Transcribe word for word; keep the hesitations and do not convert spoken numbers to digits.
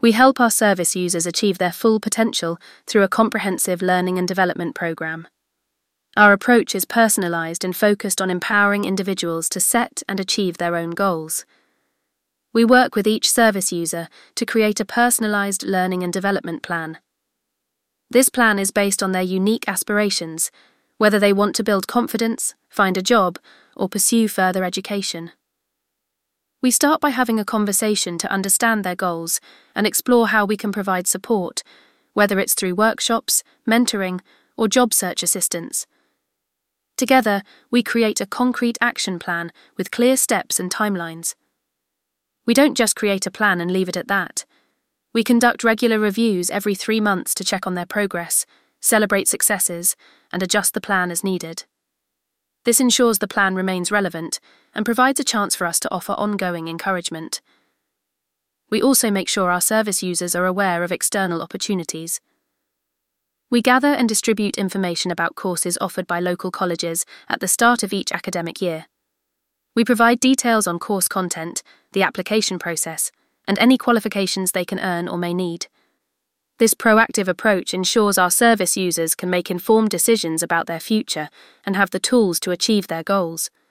We help our service users achieve their full potential through a comprehensive learning and development program. Our approach is personalized and focused on empowering individuals to set and achieve their own goals. We work with each service user to create a personalized learning and development plan. This plan is based on their unique aspirations, whether they want to build confidence, find a job, or pursue further education. We start by having a conversation to understand their goals and explore how we can provide support, whether it's through workshops, mentoring, or job search assistance. Together, we create a concrete action plan with clear steps and timelines. We don't just create a plan and leave it at that. We conduct regular reviews every three months to check on their progress, celebrate successes, and adjust the plan as needed. This ensures the plan remains relevant and provides a chance for us to offer ongoing encouragement. We also make sure our service users are aware of external opportunities. We gather and distribute information about courses offered by local colleges at the start of each academic year. We provide details on course content, the application process, and any qualifications they can earn or may need. This proactive approach ensures our service users can make informed decisions about their future and have the tools to achieve their goals.